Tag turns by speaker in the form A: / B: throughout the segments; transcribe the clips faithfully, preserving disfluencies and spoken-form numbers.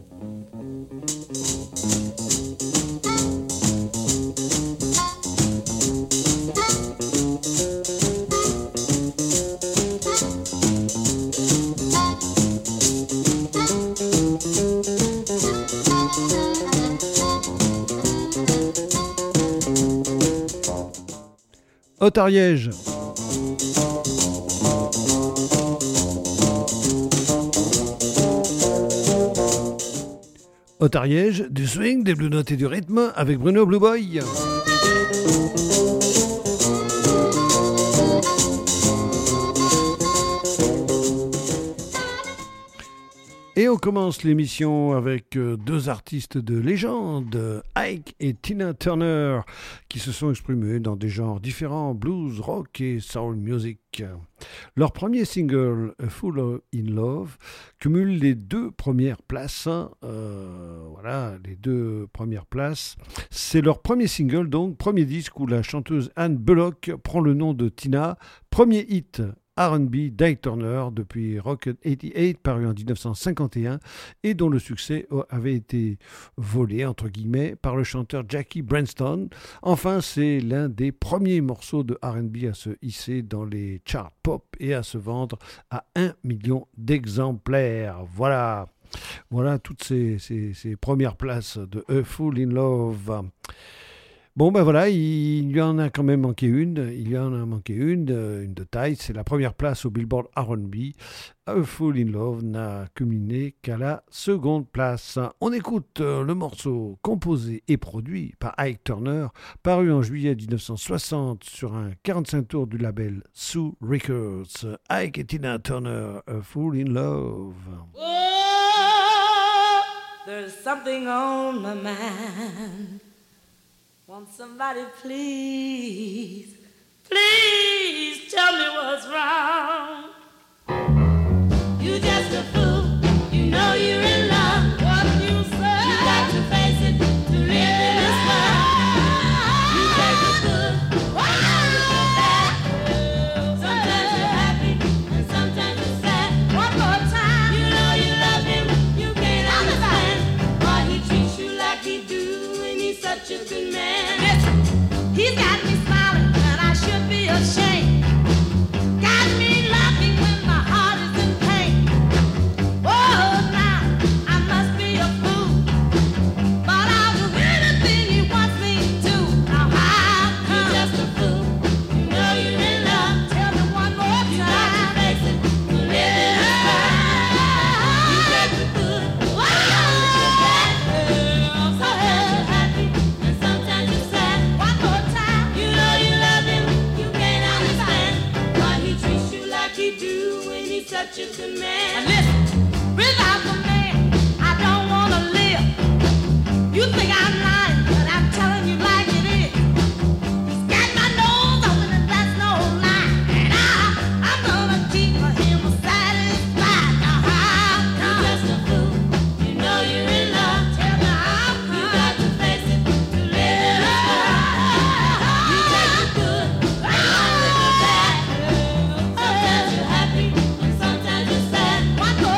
A: Haute-Ariège. Haute-Ariège, du swing, des blue notes et du rythme avec Bruno Blue Boy. Et on commence l'émission avec deux artistes de légende, Ike et Tina Turner, qui se sont exprimés dans des genres différents, blues, rock et soul music. Leur premier single, A Fool in Love, cumule les deux premières places. Euh, voilà, les deux premières places. C'est leur premier single, donc, premier disque où la chanteuse Anne Bullock prend le nom de Tina, premier hit R and B d'Ike Turner depuis Rocket quatre-vingt-dix-huit, paru en dix-neuf cent cinquante et un, et dont le succès avait été volé, entre guillemets, par le chanteur Jackie Brenston. Enfin, c'est l'un des premiers morceaux de R and B à se hisser dans les charts pop et à se vendre à un million d'exemplaires. Voilà, voilà toutes ces, ces, ces premières places de A Fool in Love. Bon, ben voilà, il lui en a quand même manqué une. Il lui en a manqué une, une de taille. C'est la première place au Billboard R and B. A Fool in Love n'a culminé qu'à la seconde place. On écoute le morceau composé et produit par Ike Turner, paru en juillet dix-neuf cent soixante sur un quarante-cinq tours du label Sue Records. Ike et Tina Turner, A Fool in Love.
B: Oh, there's something on my mind. Won't somebody please, please tell me what's wrong? You just a fool, you know you're in love. What you say? You got to face it to live in this world. You take the good, and the bad. Sometimes you're happy and sometimes you're sad. One more time, you know you love him, you can't understand why he treats you like he do, and he's such a good man. He's got me smiling and I should be ashamed. Got me laughing when my heart is in pain. Oh, now I must be a fool, but I'll do anything he wants me to. Now how come? You're just a fool, you know you're in love. Tell me one more time. You got to face it, to live in this world. You take the good, oh, the bad. Sometimes you're happy and sometimes you're sad. One more time. You know you love him, you can't understand why he treats you like he do when he's such a good man. Now listen, without the man, I don't wanna live. You think I'm lying, but I'm telling you like it is. He's got my nose open and that's no lie, and I, I'm gonna keep him satisfied. Now how come? You're just a fool, you know you're in love. Tell me how come? You got to face it, to live in this world. You take the good, and the bad. Sometimes you're happy, and sometimes you're sad. One more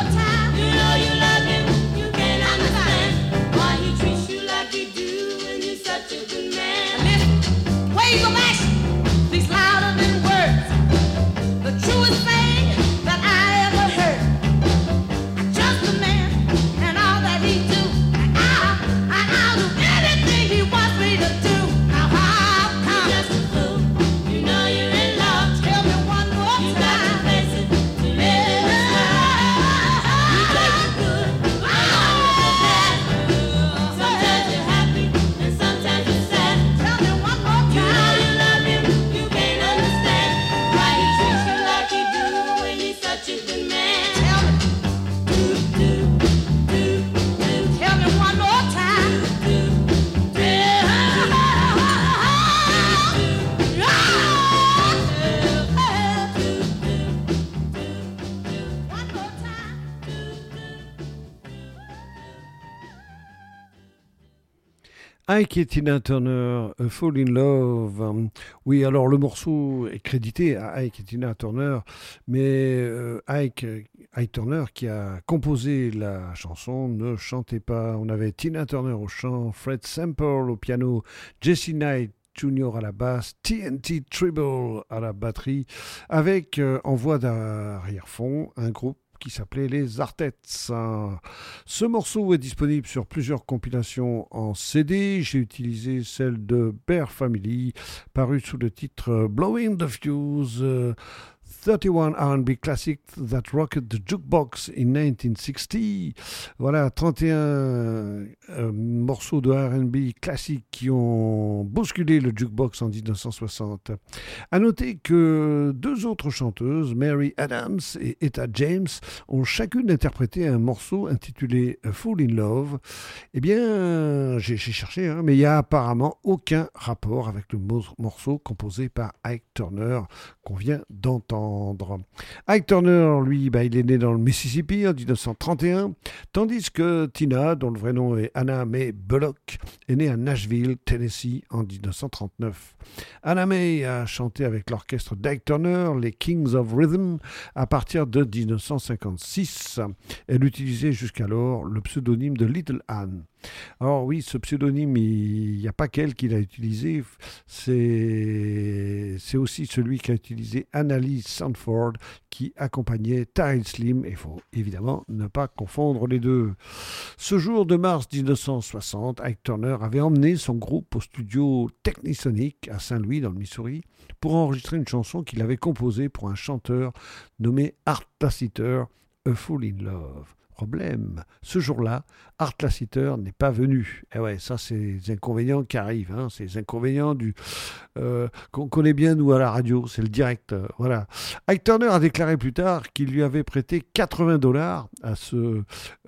A: Ike et Tina Turner, A Fall in Love. Oui, alors le morceau est crédité à Ike et Tina Turner, mais euh, Ike, Ike Turner, qui a composé la chanson, ne chantait pas. On avait Tina Turner au chant, Fred Sample au piano, Jesse Knight Junior à la basse, T N T Treble à la batterie, avec euh, en voix d'arrière-fond un groupe qui s'appelait les Artettes. Ce morceau est disponible sur plusieurs compilations en C D. J'ai utilisé celle de Bear Family, parue sous le titre Blowing the Fuse, uh, thirty-one R and B Classics that rocked the jukebox in nineteen sixty. Voilà, trente et un euh, morceaux de R and B classiques qui ont bousculé le jukebox en dix-neuf cent soixante. À noter que deux autres chanteuses, Mary Adams et Etta James, ont chacune interprété un morceau intitulé A Fool in Love. Eh bien, j'ai, j'ai cherché, hein, mais il n'y a apparemment aucun rapport avec le morceau composé par Ike Turner qu'on vient d'entendre. Ike Turner, lui, bah, il est né dans le Mississippi en dix-neuf cent trente et un, tandis que Tina, dont le vrai nom est Anna Mae Bullock, est née à Nashville, Tennessee, en dix-neuf cent trente-neuf. Anna Mae a chanté avec l'orchestre d'Ike Turner, les Kings of Rhythm, à partir de dix-neuf cent cinquante-six. Elle utilisait jusqu'alors le pseudonyme de Little Anne. Alors oui, ce pseudonyme, il n'y a pas qu'elle qui l'a utilisé, c'est, c'est aussi celui qu'a utilisé Annalise Sanford qui accompagnait Tyrell Slim, et il faut évidemment ne pas confondre les deux. Ce jour de mars dix-neuf cent soixante, Ike Turner avait emmené son groupe au studio Technisonic à Saint-Louis dans le Missouri pour enregistrer une chanson qu'il avait composée pour un chanteur nommé Art Lassiter, A Fool in Love. Problème, ce jour-là, Art Lassiter n'est pas venu. Et ouais, ça, c'est les inconvénients qui arrivent. Hein. C'est les inconvénients du, euh, qu'on connaît bien, nous, à la radio. C'est le direct. Euh, voilà. Ike Turner a déclaré plus tard qu'il lui avait prêté quatre-vingts dollars à ce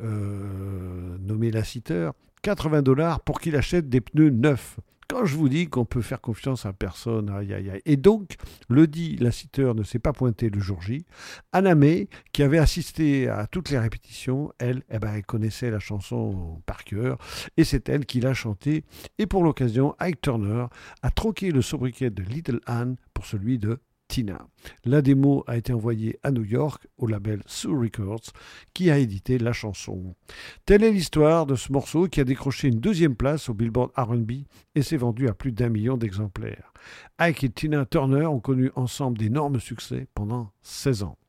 A: euh, nommé Lassiter. quatre-vingts dollars pour qu'il achète des pneus neufs. Quand je vous dis qu'on peut faire confiance à personne, aïe aïe aïe. Et donc, le dit Lassiter ne s'est pas pointé le jour J. Anna Mae, qui avait assisté à toutes les répétitions, elle, eh ben, elle connaissait la chanson par cœur, et c'est elle qui l'a chantée. Et pour l'occasion, Ike Turner a troqué le sobriquet de Little Anne pour celui de Tina. La démo a été envoyée à New York au label Sue Records qui a édité la chanson. Telle est l'histoire de ce morceau qui a décroché une deuxième place au Billboard R and B et s'est vendu à plus d'un million d'exemplaires. Ike et Tina Turner ont connu ensemble d'énormes succès pendant seize ans.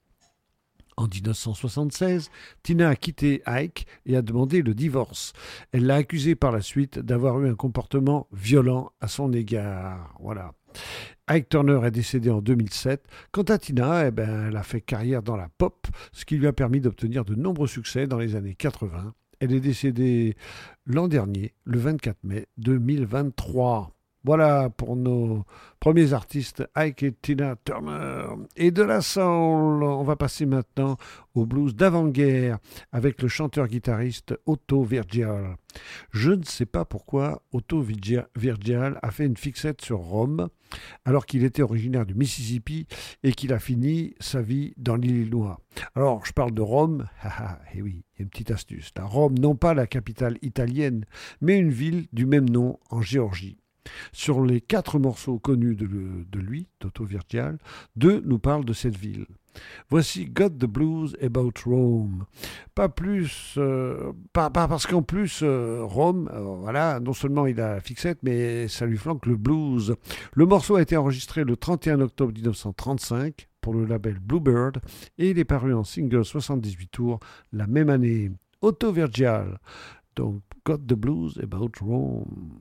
A: En dix-neuf cent soixante-seize, Tina a quitté Ike et a demandé le divorce. Elle l'a accusé par la suite d'avoir eu un comportement violent à son égard. Voilà. Ike Turner est décédé en deux mille sept. Quant à Tina, eh ben, elle a fait carrière dans la pop, ce qui lui a permis d'obtenir de nombreux succès dans les années quatre-vingts. Elle est décédée l'an dernier, le vingt-quatre mai deux mille vingt-trois. Voilà pour nos premiers artistes, Ike et Tina Turner. Et de la soul, on va passer maintenant au blues d'avant-guerre avec le chanteur-guitariste Otto Virgial. Je ne sais pas pourquoi Otto Virgial a fait une fixette sur Rome alors qu'il était originaire du Mississippi et qu'il a fini sa vie dans l'Illinois. Alors, je parle de Rome, et oui, il y a une petite astuce. La Rome, non pas la capitale italienne, mais une ville du même nom en Géorgie. Sur les quatre morceaux connus de, le, de lui, d'Otto Virgial, deux nous parlent de cette ville. Voici Got the Blues About Rome. Pas plus, euh, pas, pas parce qu'en plus, euh, Rome, euh, voilà, non seulement il a la fixette, mais ça lui flanque le blues. Le morceau a été enregistré le trente et un octobre dix-neuf cent trente-cinq pour le label Bluebird et il est paru en single soixante-dix-huit tours la même année. Otto Virgial, donc Got the Blues About Rome.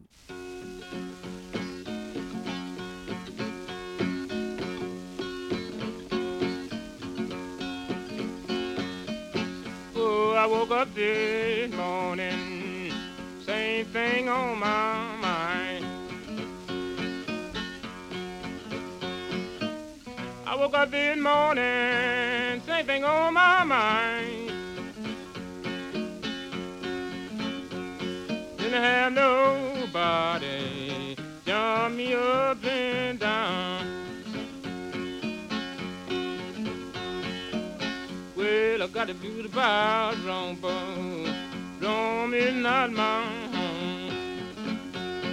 C: I woke up this morning, same thing on my mind. I woke up this morning, same thing on my mind. Didn't have nobody jump me up and down. Well, I got the blues about Rome, but Rome is not my home.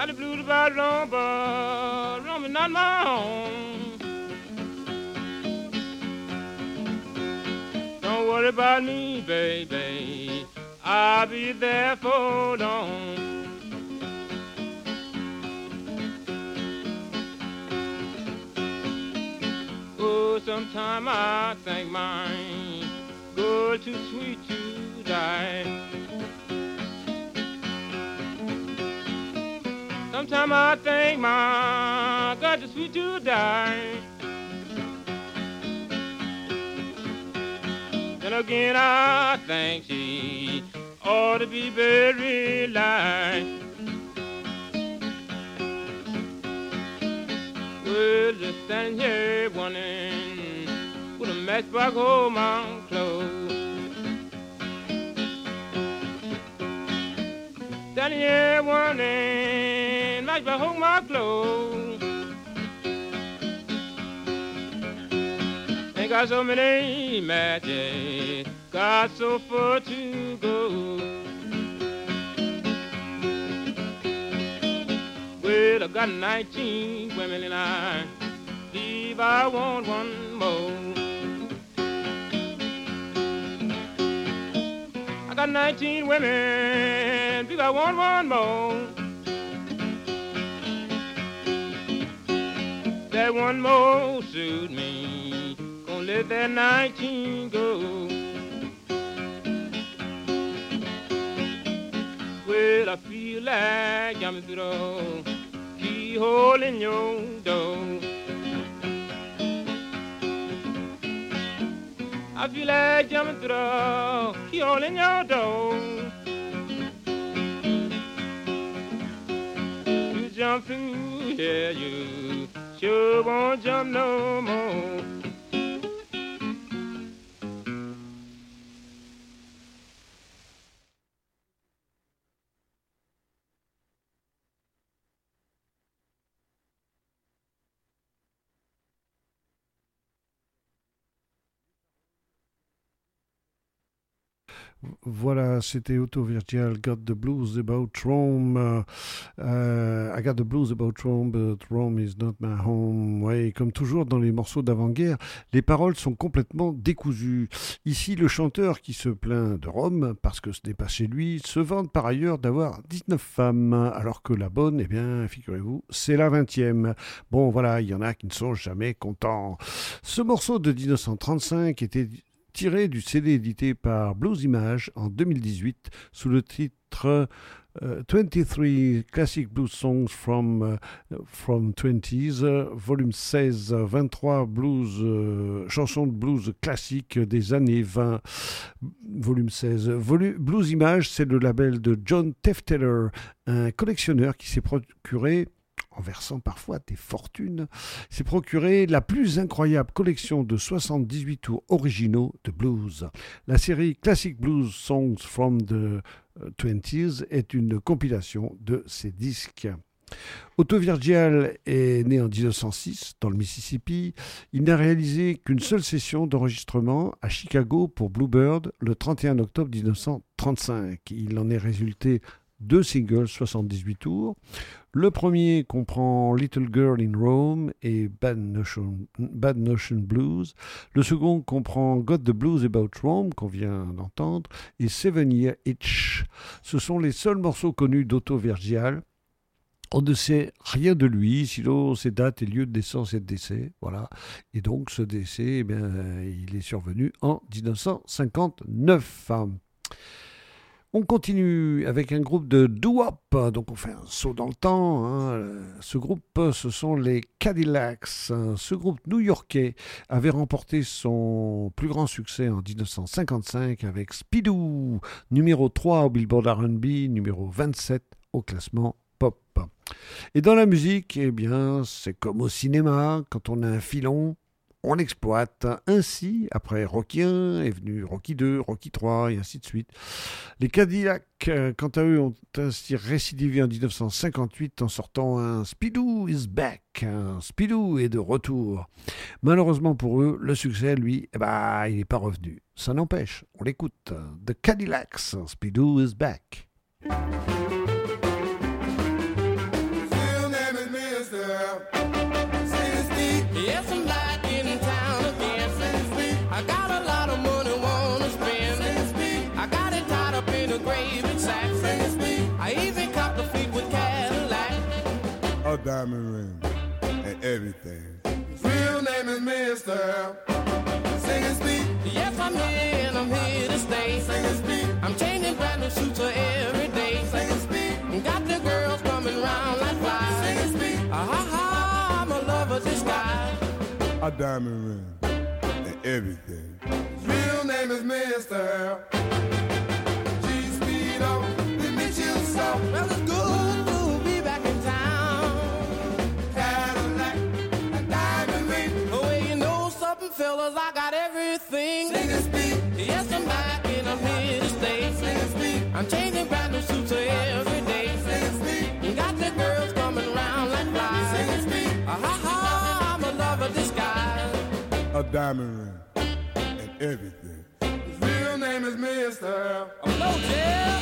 C: Got the blues about Rome, but Rome is not my home. Don't worry about me, baby, I'll be there for long. Oh, sometime I think mine girl too sweet to die. Sometime I think my God too sweet to die. Then again I think she ought to be buried alive. Well, just standing here wondering, with a matchbox hold my clothes. Standing here wondering, matchbox hold my clothes. Ain't got so many matches, got so far to go. Well, I got nineteen women and I believe I want one more. I got nineteen women, believe I want one more. That one more suit me, gonna let that nineteen go. Well, I feel like jumping through the keyhole in your door. I feel like jumping through the keyhole in your door. You jump through here, you sure won't jump no more.
A: Voilà, c'était Otto Virgil, Got the Blues About Rome. Euh, I got the blues about Rome, but Rome is not my home. Ouais, comme toujours dans les morceaux d'avant-guerre, les paroles sont complètement décousues. Ici, le chanteur qui se plaint de Rome, parce que ce n'est pas chez lui, se vante par ailleurs d'avoir dix-neuf femmes, alors que la bonne, eh bien, figurez-vous, c'est la vingtième. Bon, voilà, il y en a qui ne sont jamais contents. Ce morceau de dix-neuf cent trente-cinq était tiré du C D édité par Blues Image en deux mille dix-huit sous le titre uh, vingt-trois Classic Blues Songs from, uh, from twenties, uh, volume seize, vingt-trois blues, uh, chansons de blues classiques des années vingt, volume seize. Volu- Blues Image, c'est le label de John Tefteller, un collectionneur qui s'est procuré, en versant parfois des fortunes, s'est procuré la plus incroyable collection de soixante-dix-huit tours originaux de blues. La série Classic Blues Songs from the twenties est une compilation de ces disques. Otto Virgil est né en dix-neuf cent six dans le Mississippi. Il n'a réalisé qu'une seule session d'enregistrement à Chicago pour Bluebird le trente et un octobre dix-neuf cent trente-cinq. Il en est résulté deux singles, soixante-dix-huit tours. Le premier comprend Little Girl in Rome et Bad Notion, Bad Notion Blues. Le second comprend Got the Blues About Rome, qu'on vient d'entendre, et Seven Year Itch. Ce sont les seuls morceaux connus d'Otto Virgil. On ne sait rien de lui, sinon ses dates et lieux de naissance et de décès. Voilà. Et donc ce décès, eh bien, il est survenu en dix-neuf cent cinquante-neuf. On continue avec un groupe de doo-wop, donc on fait un saut dans le temps. Hein. Ce groupe, ce sont les Cadillacs. Ce groupe new-yorkais avait remporté son plus grand succès en dix-neuf cent cinquante-cinq avec Speedoo, numéro trois au Billboard R and B, numéro vingt-sept au classement pop. Et dans la musique, eh bien, c'est comme au cinéma, quand on a un filon, on l'exploite. Ainsi, après Rocky un, est venu Rocky deux, Rocky trois, et ainsi de suite. Les Cadillacs, quant à eux, ont ainsi récidivé en dix-neuf cent cinquante-huit en sortant un Speedoo is back. Un Speedoo est de retour. Malheureusement pour eux, le succès, lui, eh ben, il n'est pas revenu. Ça n'empêche, on l'écoute. The Cadillacs, Speedoo is back.
D: diamond ring and everything. His real name is Mister Sing and Speak.
E: Yes, I'm here and I'm here to stay.
D: Sing and Speak.
E: I'm changing brand new suits every day.
D: Sing and Speak.
E: Got the girls coming round like flies.
D: Sing and Speak.
E: Ah ha ha, I'm a lover disguise.
D: A diamond ring and everything. His real name is Mister G-Speedo. We meet you so.
E: Well, it's good to be back in town.
D: Cadillac, a diamond ring.
E: Oh, well, you know something, fellas, I got everything.
D: Sing and Speak.
E: Yes, I'm back and I'm here to stay.
D: Sing and Speak.
E: I'm changing brand new suits every day.
D: Sing and Speak.
E: Got the girls coming round like flies.
D: Sing and Speak.
E: Ah ha ha, I'm a lover disguise.
D: A diamond ring and everything. His real name is Mister
E: Hello, Jeff.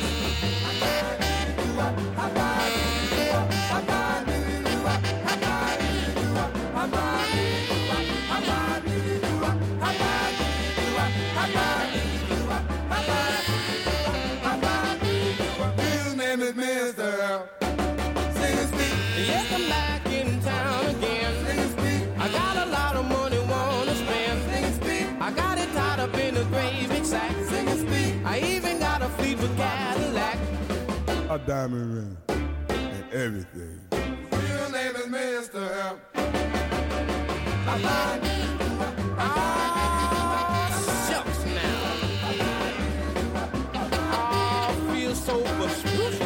D: His name is Mister Sing and Speak.
E: Yes, I'm back in town again.
D: Sing and Speak.
E: I got a lot of money, wanna spend.
D: Sing and Speak.
E: I got it tied up in a great big sack.
D: Sing and Speak.
E: I even got a fleet with Cadillac.
D: A diamond ring and everything. His real name is Mister
E: Ah, shucks now. Ah, feel so suspicious.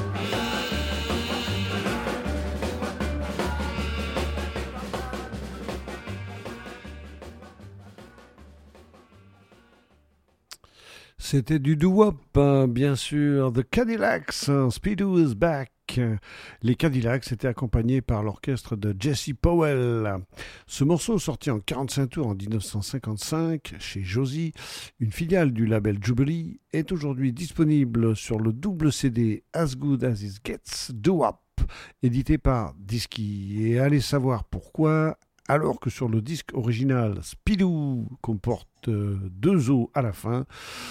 A: C'était du doo-wop, hein, bien sûr. The Cadillacs, hein, Speedo is back. Les Cadillacs étaient accompagnés par l'orchestre de Jesse Powell. Ce morceau, sorti en quarante-cinq tours en dix-neuf cent cinquante-cinq chez Josie, une filiale du label Jubilee, est aujourd'hui disponible sur le double C D As Good As It Gets Doo-wop, édité par Disky. Et allez savoir pourquoi, alors que sur le disque original, Speedo comporte euh, deux O à la fin.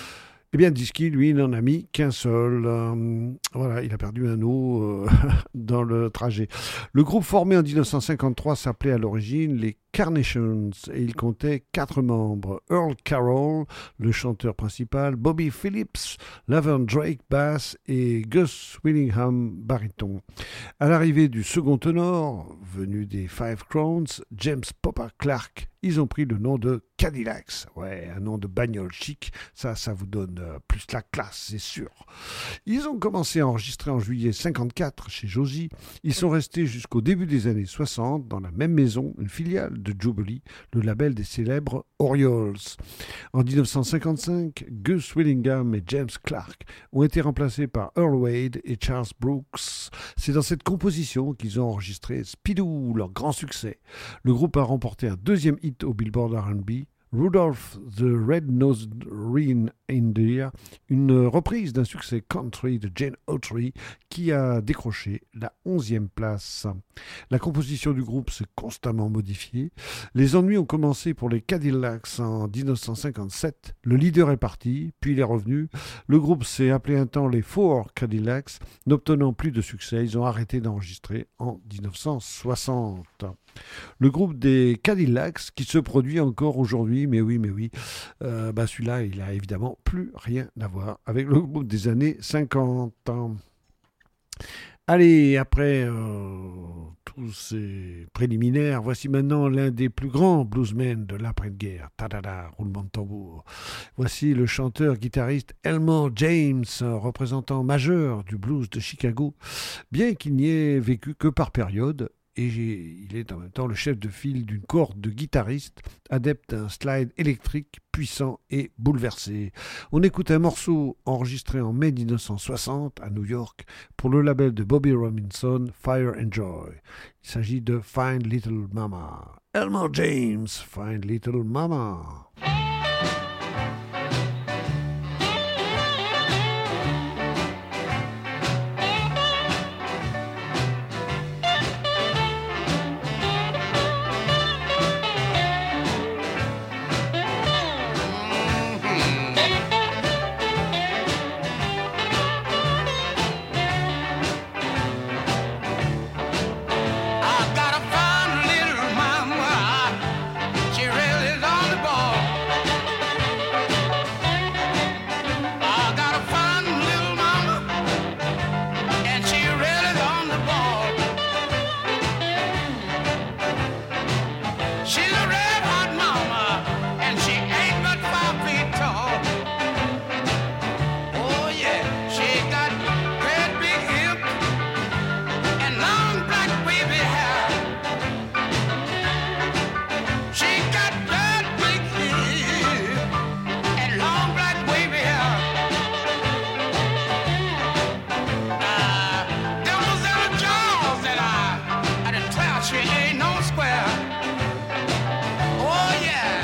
A: Eh bien, Disky, lui, n'en a mis qu'un seul. Euh, voilà, il a perdu un O euh, dans le trajet. Le groupe formé en dix-neuf cent cinquante-trois s'appelait à l'origine les Carnations et il comptait quatre membres. Earl Carroll, le chanteur principal, Bobby Phillips, Laverne Drake, basse et Gus Willingham, baryton. À l'arrivée du second ténor, venu des Five Crowns, James Popper Clark, ils ont pris le nom de Cadillacs. Ouais, un nom de bagnole chic, ça, ça vous donne euh, plus la classe, c'est sûr. Ils ont commencé à enregistrer en juillet cinquante-quatre chez Josie. Ils sont restés jusqu'au début des années soixante dans la même maison, une filiale de Jubilee, le label des célèbres Orioles. En dix-neuf cent cinquante-cinq, Gus Willingham et James Clark ont été remplacés par Earl Wade et Charles Brooks. C'est dans cette composition qu'ils ont enregistré Speedo, leur grand succès. Le groupe a remporté un deuxième hit au Billboard R and B, Rudolph the Red-Nosed Reindeer, une reprise d'un succès country de Gene Autry qui a décroché la onzième place. La composition du groupe s'est constamment modifiée. Les ennuis ont commencé pour les Cadillacs en dix-neuf cent cinquante-sept. Le leader est parti, puis il est revenu. Le groupe s'est appelé un temps les Four Cadillacs. N'obtenant plus de succès, ils ont arrêté d'enregistrer en dix-neuf cent soixante. Le groupe des Cadillacs qui se produit encore aujourd'hui, mais oui, mais oui, euh, bah celui-là, il a évidemment plus rien à voir avec le groupe des années cinquante. Allez, après euh, tous ces préliminaires, voici maintenant l'un des plus grands bluesmen de l'après-guerre. Tadada, roulement de tambour. Voici le chanteur-guitariste Elmore James, représentant majeur du blues de Chicago, bien qu'il n'y ait vécu que par période. Et il est en même temps le chef de file d'une cohorte de guitaristes adeptes d'un slide électrique puissant et bouleversé. On écoute un morceau enregistré en mai dix-neuf cent soixante à New York pour le label de Bobby Robinson, Fire and Joy. Il s'agit de Fine Little Mama. Elmore James, Fine Little Mama.
E: I
F: She's a red hot mama, and she ain't but five feet tall. Oh yeah, she got red big hips and long black wavy hair. She got red big hips and long black wavy hair. Now, them was them jaws that I, I declare she ain't no square. Oh yeah.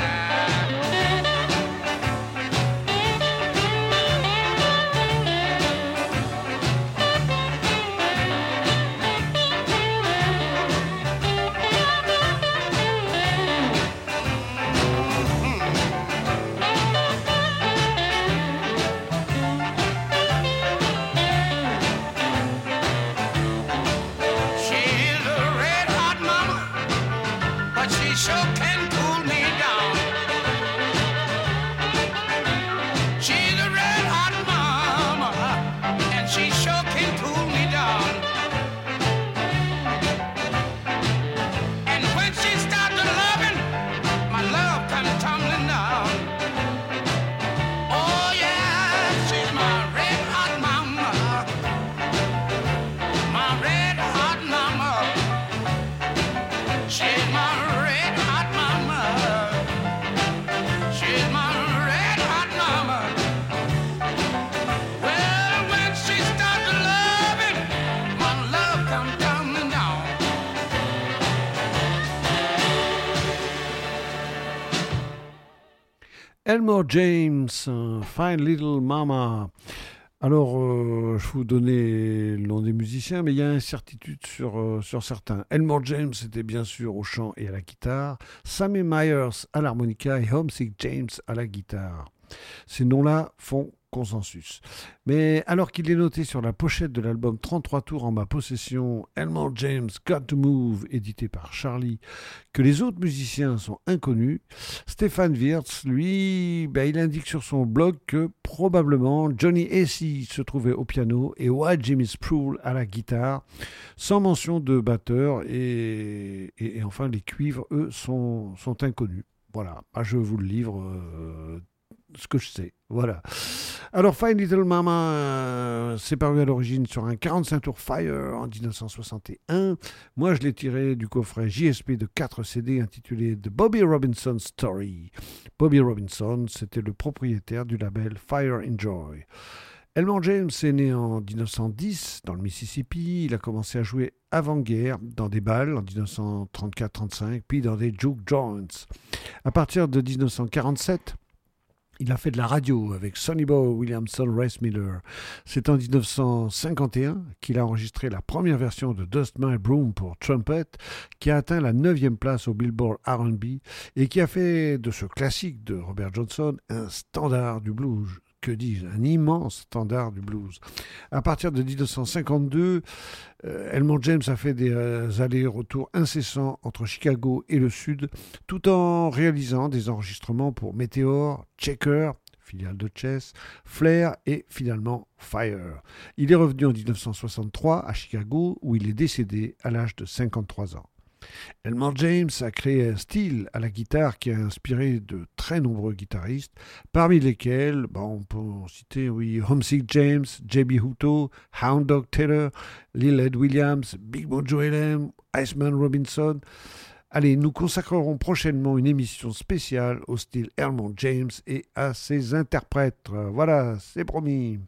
F: She's a red hot mama, but she sure can cool me down. She's a red hot mama, and she sure can cool me down. And when she starts loving, my love comes tumbling down. Oh yeah, she's my red hot mama, my red hot mama. She's my red hot mama. She's my red hot mama. Well, when she starts loving, my love comes tumbling down.
A: Elmore James, euh, Fine Little Mama. Alors, euh, je vais vous donner le nom des musiciens, mais il y a incertitude sur, euh, sur certains. Elmore James était bien sûr au chant et à la guitare, Sammy Myers à l'harmonica et Homesick James à la guitare. Ces noms-là font consensus. Mais alors qu'il est noté sur la pochette de l'album trente-trois tours en ma possession, Elmore James Got to Move, édité par Charlie, que les autres musiciens sont inconnus, Stéphane Wirtz, lui, ben, il indique sur son blog que probablement Johnny Acey se trouvait au piano et White Jimmy Spruill à la guitare, sans mention de batteur, et, et, et enfin les cuivres, eux, sont, sont inconnus. Voilà, ah, je vous le livre euh, ce que je sais. Voilà. Alors, Fine Little Mama, euh, c'est paru à l'origine sur un quarante-cinq tours Fire en dix-neuf cent soixante et un. Moi, je l'ai tiré du coffret J S P de quatre C D intitulé The Bobby Robinson Story. Bobby Robinson, c'était le propriétaire du label Fire Enjoy. Elmore James est né en dix-neuf cent dix dans le Mississippi. Il a commencé à jouer avant-guerre dans des balles en dix-neuf cent trente-quatre trente-cinq, puis dans des juke joints. À partir de dix-neuf cent quarante-sept, il a fait de la radio avec Sonny Boy Williamson Rice Miller. C'est en dix-neuf cent cinquante et un qu'il a enregistré la première version de Dust My Broom pour Trumpet, qui a atteint la neuvième place au Billboard R and B et qui a fait de ce classique de Robert Johnson un standard du blues. Que dis-je, un immense standard du blues. À partir de dix-neuf cent cinquante-deux, euh, Elmore James a fait des euh, allers-retours incessants entre Chicago et le Sud, tout en réalisant des enregistrements pour Meteor, Checker, filiale de Chess, Flair et finalement Fire. Il est revenu en dix-neuf cent soixante-trois à Chicago, où il est décédé à l'âge de cinquante-trois ans. Elmore James a créé un style à la guitare qui a inspiré de très nombreux guitaristes, parmi lesquels, bon, on peut en citer, oui, Homesick James, J B Hutto, Hound Dog Taylor, Lil Ed Williams, Big Mojo L M, Iceman Robinson. Allez, nous consacrerons prochainement une émission spéciale au style Elmore James et à ses interprètes. Voilà, c'est promis.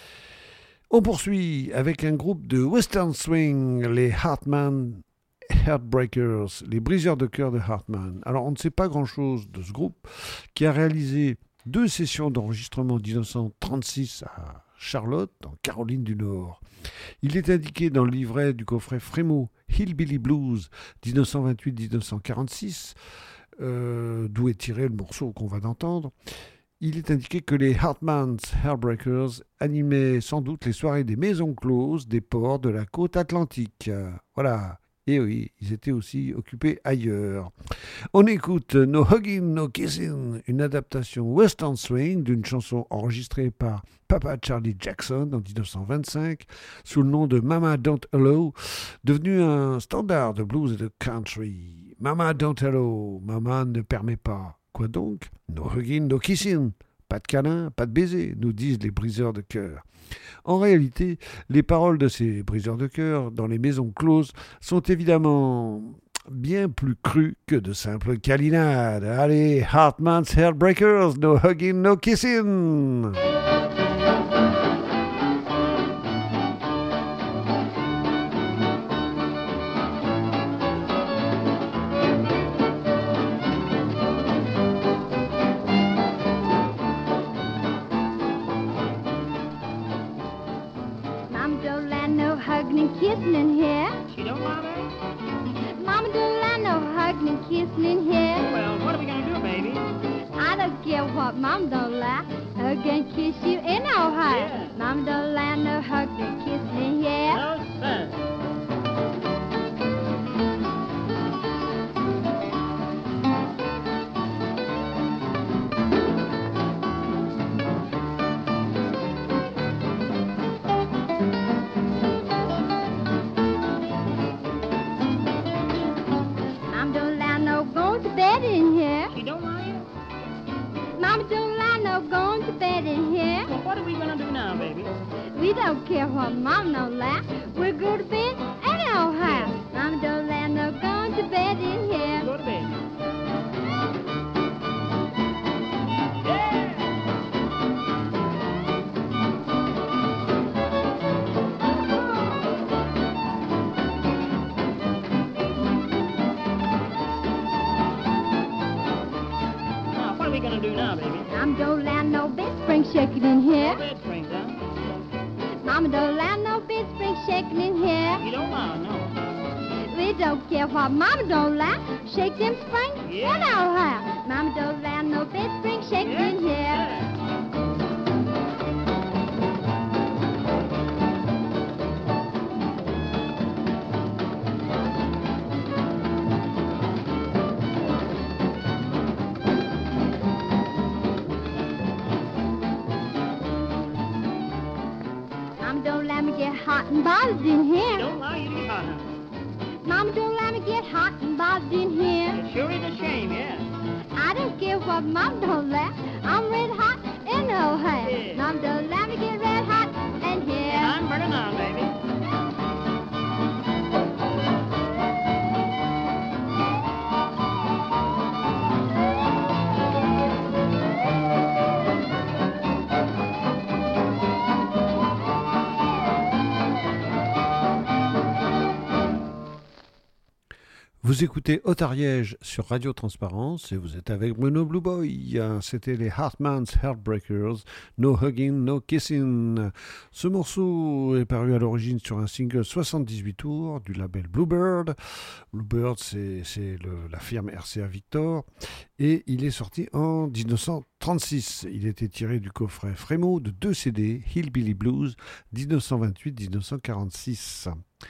A: On poursuit avec un groupe de Western Swing, les Hartman Heartbreakers, les briseurs de cœur de Hartman. Alors, on ne sait pas grand-chose de ce groupe qui a réalisé deux sessions d'enregistrement en dix-neuf cent trente-six à Charlotte, en Caroline du Nord. Il est indiqué dans le livret du coffret Frémo Hillbilly Blues dix-neuf cent vingt-huit à dix-neuf cent quarante-six, euh, d'où est tiré le morceau qu'on va d'entendre. Il est indiqué que les Hartman's Heartbreakers animaient sans doute les soirées des maisons closes des ports de la côte atlantique. Voilà. Et oui, ils étaient aussi occupés ailleurs. On écoute No Hugging, No Kissing, une adaptation western swing d'une chanson enregistrée par Papa Charlie Jackson en dix-neuf cent vingt-cinq sous le nom de Mama Don't Allow, devenue un standard de blues et de country. Mama don't allow, maman ne permet pas. Quoi donc? No hugging, no kissing. Pas de câlin, pas de baiser, nous disent les briseurs de cœur. En réalité, les paroles de ces briseurs de cœur dans les maisons closes sont évidemment bien plus crues que de simples câlinades. Allez, Hartman's Heartbreakers, no hugging, no kissing.
G: Kissing in here.
C: She don't bother?
G: Mama don't like no hugging and kissing in here.
C: Well, what are we gonna do, baby?
G: I don't care what Mama don't like. Hug and kiss you anyhow.
C: Yeah.
G: Mama don't like no hugging and kissing in here.
C: No, sir.
G: In here.
C: She don't like it?
G: Mama don't like no going to bed in here.
C: Well, what are we gonna do now, baby?
G: We don't care what Mama don't like. We'll go to bed anyhow. Yeah. Mama don't like no going to bed in here.
C: Go to bed.
G: Mama don't let no bed spring shaking in here.
C: No bed springs, huh?
G: Mama don't let no bed spring shaking in here.
C: You don't mind, no.
G: We don't care what Mama don't like. Shake them springs,
C: Yeah.
G: and I'll have. Mama don't let no bed spring shaking
C: Yeah.
G: in here.
C: Yeah.
G: Hot and bothered in here.
C: Don't allow you to get hot, huh?
G: Mama don't let me get hot and bothered in here.
C: It sure is a shame, yeah.
G: I don't care what Mom don't let. I'm red hot in no hay.
C: Yeah.
G: Mom don't let me get red hot in here.
C: And I'm burning on, baby.
A: Vous écoutez Haute Ariège sur Radio Transparence et vous êtes avec Bruno Blue Boy. C'était les Hartman's Heartbreakers, No Hugging, No Kissing. Ce morceau est paru à l'origine sur un single soixante-dix-huit tours du label Bluebird. Bluebird, c'est, c'est le, la firme R C A Victor et il est sorti en dix-neuf cent trente-six. Il était tiré du coffret Frémo de deux C D, Hillbilly Blues, dix-neuf cent vingt-huit à dix-neuf cent quarante-six.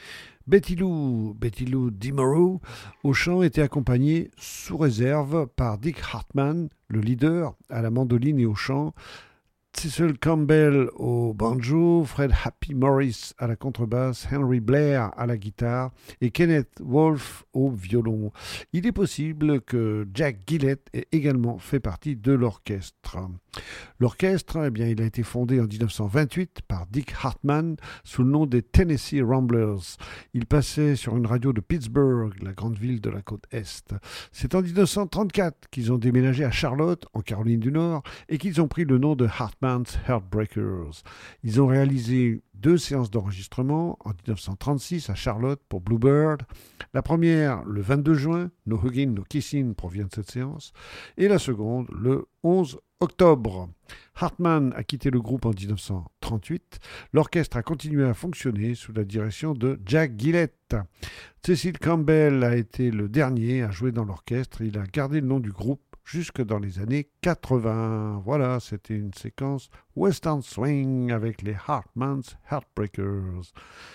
A: Betty Lou, Betty Lou DiMorrow, au chant était accompagnée sous réserve par Dick Hartman, le leader, à la mandoline et au chant, Cecil Campbell au banjo, Fred Happy Morris à la contrebasse, Henry Blair à la guitare et Kenneth Wolf au violon. Il est possible que Jack Gillett ait également fait partie de l'orchestre. L'orchestre, eh bien, il a été fondé en dix-neuf cent vingt-huit par Dick Hartman sous le nom des Tennessee Ramblers. Il passait sur une radio de Pittsburgh, la grande ville de la côte Est. C'est en dix-neuf cent trente-quatre qu'ils ont déménagé à Charlotte, en Caroline du Nord, et qu'ils ont pris le nom de Hartman's Heartbreakers. Ils ont réalisé deux séances d'enregistrement en dix-neuf cent trente-six à Charlotte pour Bluebird. La première, le vingt-deux juin, No Hugging, No Kissing provient de cette séance, et la seconde, le onze octobre. Hartman a quitté le groupe en dix-neuf cent trente-huit. L'orchestre a continué à fonctionner sous la direction de Jack Gillett. Cecil Campbell a été le dernier à jouer dans l'orchestre. Il a gardé le nom du groupe jusque dans les années quatre-vingts. Voilà, c'était une séquence Western Swing avec les Hartman's Heartbreakers.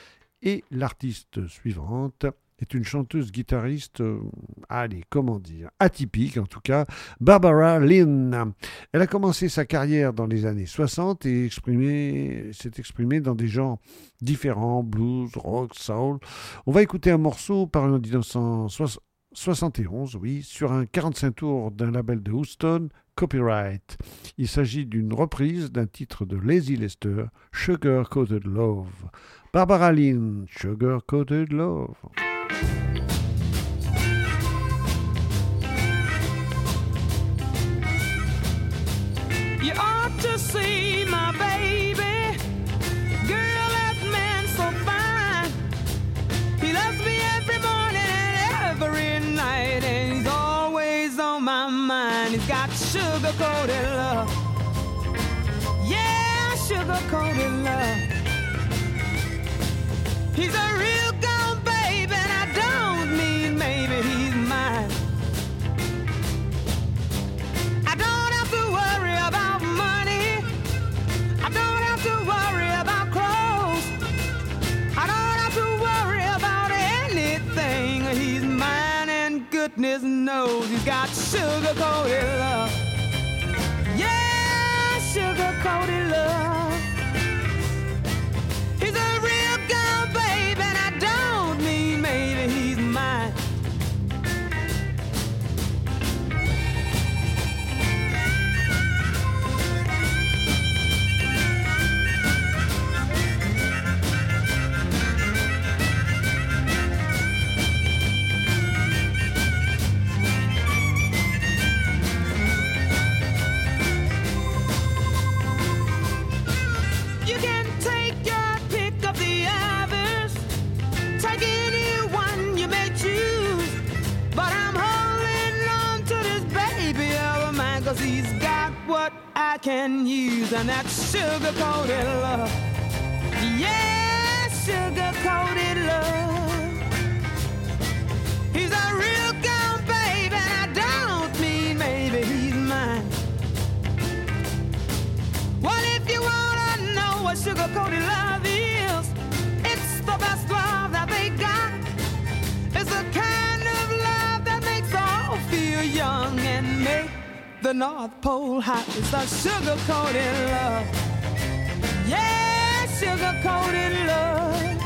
A: Et l'artiste suivante est une chanteuse-guitariste, euh, allez, comment dire, atypique en tout cas, Barbara Lynn. Elle a commencé sa carrière dans les années soixante et exprimé, s'est exprimée dans des genres différents, blues, rock, soul. On va écouter un morceau paru en dix-neuf cent soixante et onze, oui, sur un quarante-cinq tours d'un label de Houston, Copyright. Il s'agit d'une reprise d'un titre de Lazy Lester, Sugar Coated Love. Barbara Lynn, Sugar Coated Love.
E: You ought to see my baby. Girl, that man's so fine. He loves me every morning and every night, and he's always on my mind. He's got sugar-coated love. Yeah, sugar-coated love. He's a real gone baby, and I don't mean maybe he's mine. I don't have to worry about money. I don't have to worry about clothes. I don't have to worry about anything. He's mine, and goodness knows he's got sugar-coated love. Yeah, sugar-coated love. He's a real gone baby, and I don't mean maybe he's mine. You can take your pick of the others, take any one you may choose, but I'm holding on to this baby of mine, 'cause he's got what I can use, and that's sugar-coated love. Yeah, sugar-coated love. He's a real gone baby, and I don't mean maybe he's mine. Well, if you wanna know what sugar-coated love is, it's the best love that they got. It's the kind of love that makes all feel young and make the North Pole hot. It's the sugar-coated love. Yeah, sugar-coated love.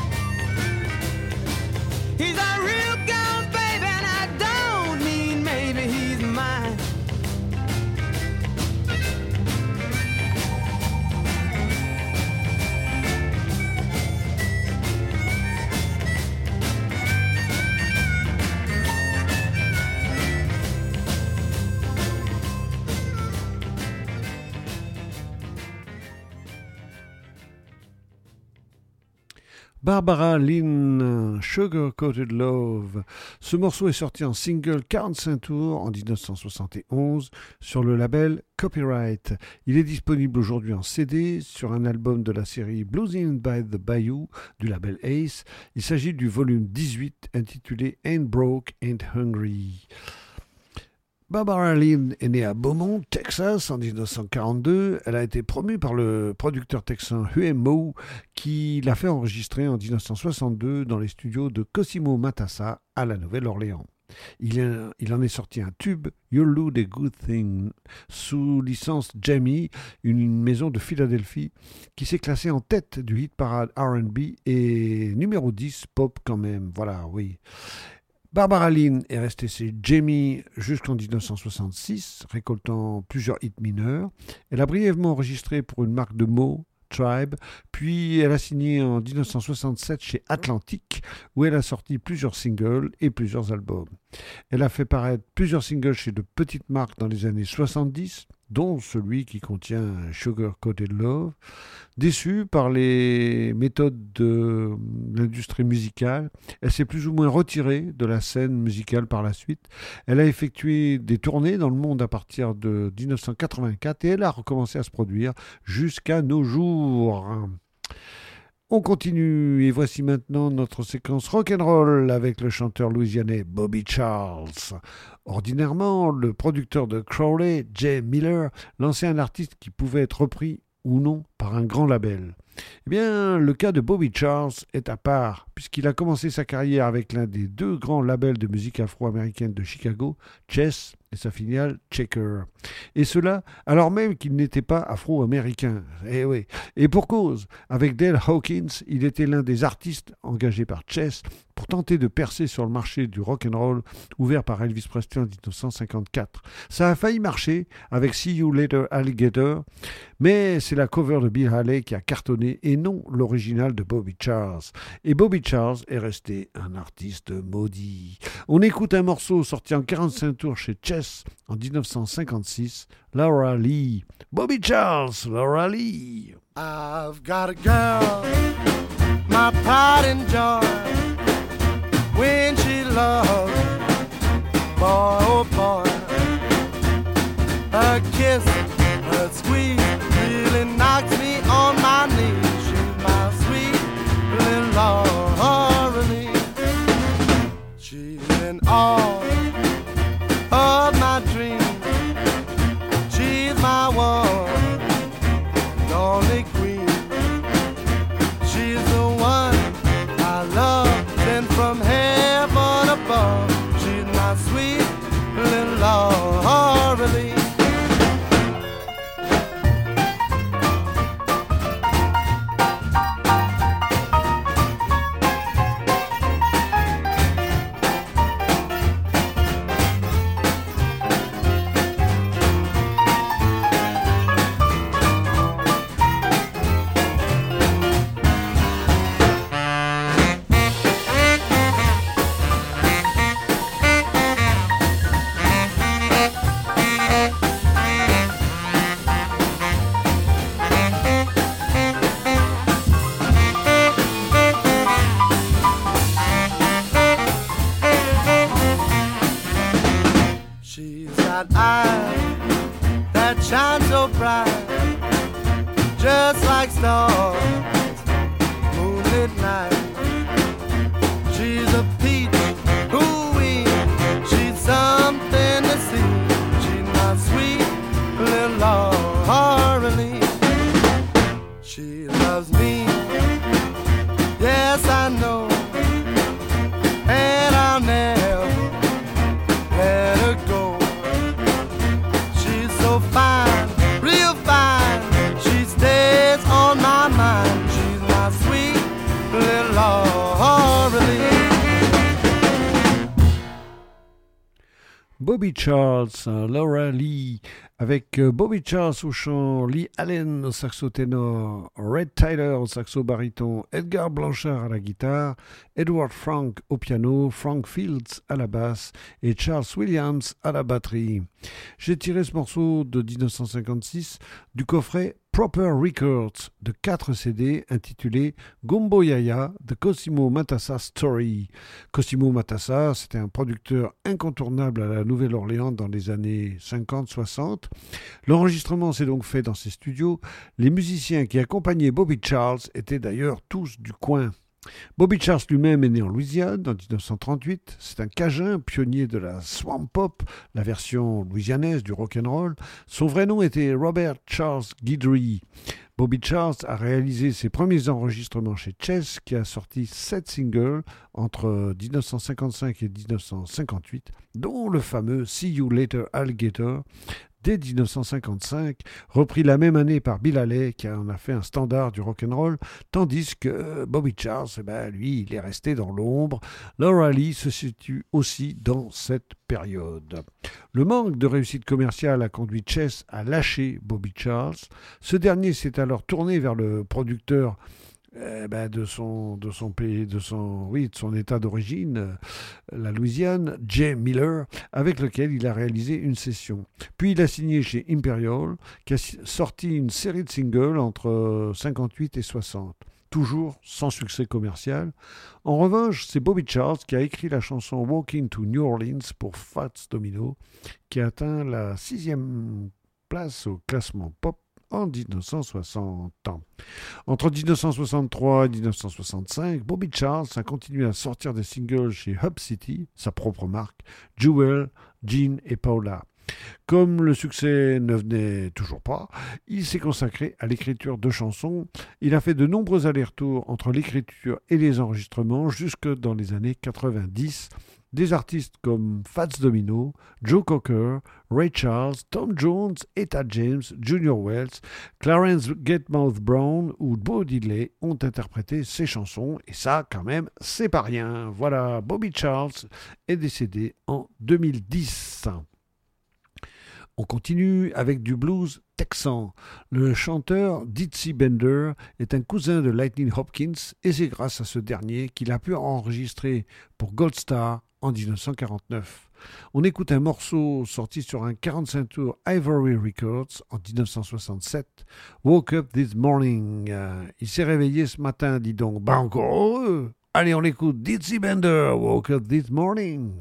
E: He's a real gone baby, and I don't mean maybe he's mine.
A: Barbara Lynn, Sugar Coated Love. Ce morceau est sorti en single quarante-cinq tours en dix-neuf cent soixante et onze sur le label Copyright. Il est disponible aujourd'hui en C D sur un album de la série Bluesin' by the Bayou du label Ace. Il s'agit du volume dix-huit intitulé Ain't Broke, Ain't Hungry. Barbara Lynn est née à Beaumont, Texas, en dix-neuf cent quarante-deux. Elle a été promue par le producteur texan Huey Moe, qui l'a fait enregistrer en dix-neuf cent soixante-deux dans les studios de Cosimo Matassa à la Nouvelle-Orléans. Il, a, il en est sorti un tube, You'll Do the Good Thing, sous licence Jamie, une maison de Philadelphie, qui s'est classée en tête du hit parade R and B et numéro dix pop quand même. Voilà, oui. Barbara Lynn est restée chez Jamie jusqu'en dix-neuf cent soixante-six, récoltant plusieurs hits mineurs. Elle a brièvement enregistré pour une marque de mots, Tribe, puis elle a signé en dix-neuf cent soixante-sept chez Atlantic, où elle a sorti plusieurs singles et plusieurs albums. Elle a fait paraître plusieurs singles chez de petites marques dans les années soixante-dix, dont celui qui contient Sugar Coated Love. Déçue par les méthodes de l'industrie musicale, elle s'est plus ou moins retirée de la scène musicale par la suite. Elle a effectué des tournées dans le monde à partir de dix-neuf cent quatre-vingt-quatre et elle a recommencé à se produire jusqu'à nos jours. On continue et voici maintenant notre séquence rock'n'roll avec le chanteur louisianais Bobby Charles. Ordinairement, le producteur de Crowley, Jay Miller, lançait un artiste qui pouvait être repris ou non par un grand label. Eh bien, le cas de Bobby Charles est à part, puisqu'il a commencé sa carrière avec l'un des deux grands labels de musique afro-américaine de Chicago, Chess et sa filiale Checker. Et cela alors même qu'il n'était pas afro-américain. Et oui. Et pour cause, avec Dale Hawkins, il était l'un des artistes engagés par Chess pour tenter de percer sur le marché du rock'n'roll ouvert par Elvis Presley en dix-neuf cent cinquante-quatre. Ça a failli marcher avec See You Later Alligator, mais c'est la cover de Bill Haley qui a cartonné et non l'original de Bobby Charles. Et Bobby Charles est resté un artiste maudit. On écoute un morceau sorti en quarante-cinq tours chez Chess en dix-neuf cent cinquante-six, Laura Lee. Bobby Charles, Laura Lee.
D: I've got a girl, my pride and joy, when she loves, boy, oh boy, her kiss, her squeeze, really knocks me on my knees. She's my sweet little Laura Lee. She's in all of my dreams. She's my one and only queen. She's the one I love, sent from heaven above. She's my sweet little Laura Lee.
A: Bobby Charles, Laura Lee, avec Bobby Charles au chant, Lee Allen au saxo ténor, Red Tyler au saxo baryton, Edgar Blanchard à la guitare, Edward Frank au piano, Frank Fields à la basse et Charles Williams à la batterie. J'ai tiré ce morceau de dix-neuf cent cinquante-six du coffret Proper Records de quatre C D intitulé Gumbo Yaya de Cosimo Matassa Story. Cosimo Matassa, c'était un producteur incontournable à la Nouvelle-Orléans dans les années cinquante soixante. L'enregistrement s'est donc fait dans ses studios. Les musiciens qui accompagnaient Bobby Charles étaient d'ailleurs tous du coin. Bobby Charles lui-même est né en Louisiane en dix-neuf cent trente-huit. C'est un Cajun, pionnier de la swamp pop, la version louisianaise du rock'n'roll. Son vrai nom était Robert Charles Guidry. Bobby Charles a réalisé ses premiers enregistrements chez Chess, qui a sorti sept singles entre dix-neuf cent cinquante-cinq et dix-neuf cent cinquante-huit, dont le fameux See You Later Alligator, dès dix-neuf cent cinquante-cinq, repris la même année par Bill Haley, qui en a fait un standard du rock'n'roll, tandis que Bobby Charles, eh ben, lui, il est resté dans l'ombre. Laura Lee se situe aussi dans cette période. Le manque de réussite commerciale a conduit Chess à lâcher Bobby Charles. Ce dernier s'est alors tourné vers le producteur Eh ben de son de son pays de son oui de son état d'origine, euh, la Louisiane, Jay Miller, avec lequel il a réalisé une session. Puis il a signé chez Imperial, qui a sorti une série de singles entre cinquante-huit et soixante, toujours sans succès commercial. En revanche, c'est Bobby Charles qui a écrit la chanson Walking to New Orleans pour Fats Domino, qui a atteint la sixième place au classement pop en dix-neuf cent soixante. Entre dix-neuf cent soixante-trois et dix-neuf cent soixante-cinq, Bobby Charles a continué à sortir des singles chez Hub City, sa propre marque, Jewel, Jean et Paula. Comme le succès ne venait toujours pas, il s'est consacré à l'écriture de chansons. Il a fait de nombreux allers-retours entre l'écriture et les enregistrements jusque dans les années quatre-vingt-dix. des artistes comme Fats Domino, Joe Cocker, Ray Charles, Tom Jones, Etta James, Junior Wells, Clarence Gatemouth Brown ou Bo Diddley ont interprété ces chansons, et ça, quand même, c'est pas rien. Voilà, Bobby Charles est décédé en deux mille dix. On continue avec du blues texan. Le chanteur Ditsy Bender est un cousin de Lightning Hopkins et c'est grâce à ce dernier qu'il a pu enregistrer pour Gold Star en dix-neuf cent quarante-neuf. On écoute un morceau sorti sur un quarante-cinq tours Ivory Records en dix-neuf cent soixante-sept, Woke Up This Morning. Il s'est réveillé ce matin, dis donc. Bah encore heureux. Allez, on écoute Ditsy Bender, Woke Up This Morning.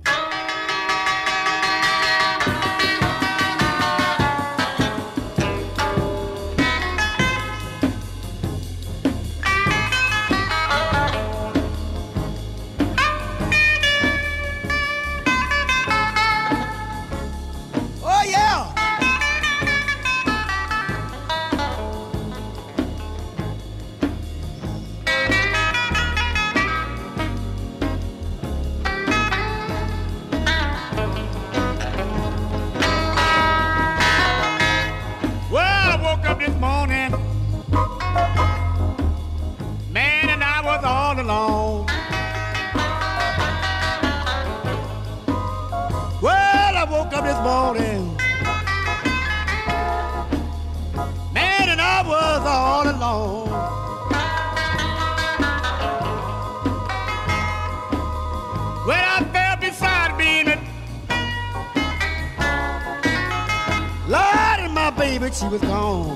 H: She was gone.